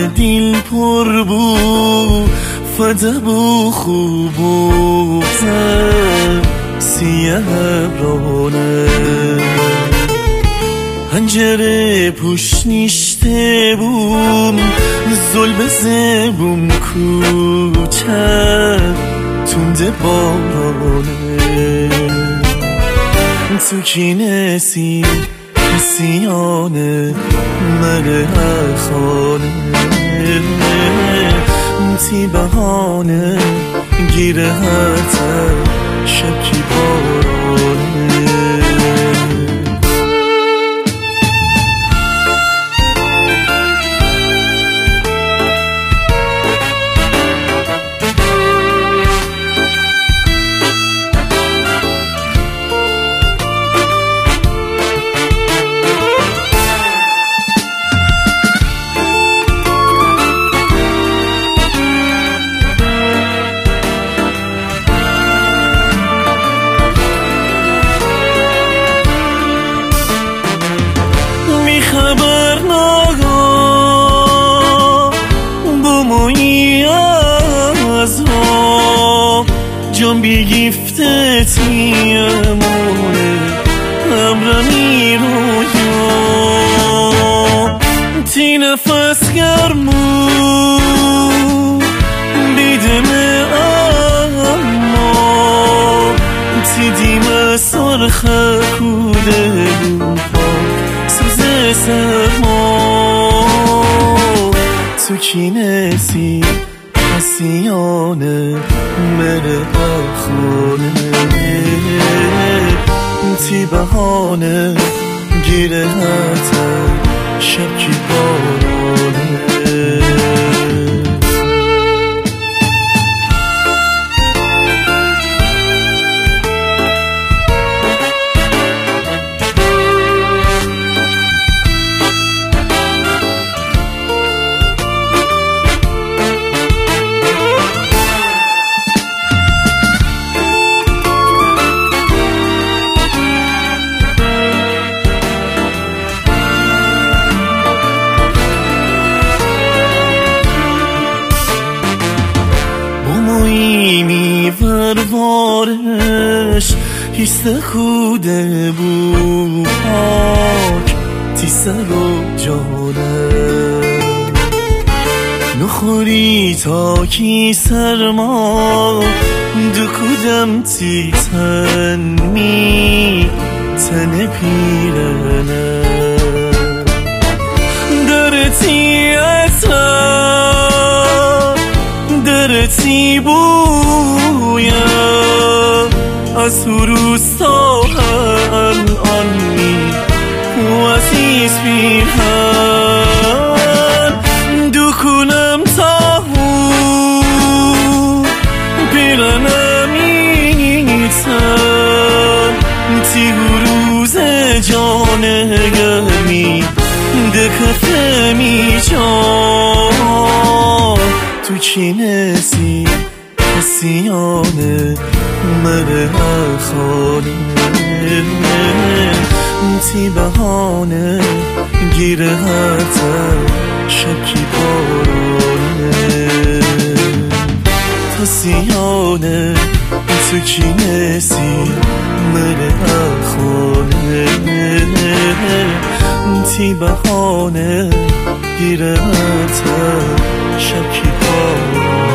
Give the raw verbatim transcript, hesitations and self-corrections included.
دل پر بو فدب و خوب و زر سیه برانه هنجره پوش نیشته بوم ظلم زبوم کوچه تونده بارانه تو کی نسی کسیانه مره خانه تی بهانه گیره هرتر شب کی بارانه خبر ناگاه بومویی از ها جان بی گیفتت میمونه امرمی رویا تی نفس گرمو بیدمه اما تی دیمه سرخه کوده سرما تو کی نسی حسیانه مره خونه تی بهانه گیره هرتر شب کی بارانه می پرورش هیست خوده بو پاک تی سر و جانه نخوری تا کی سرما دو کودم تی تن می تن پیرنه درتی اصلا درتی بویم از روستا الان می و عزیز پیرهن دکونم تاهو پیرنم ایتن تی روز جان گرمی دکفه می جان تو کی نسی کسیانه مره خانه تی بهانه گیره هرتر شب کی بارانه تسیانه تو کی نسی مره خانه تی بهانه گیره هرتر شب کی بارانه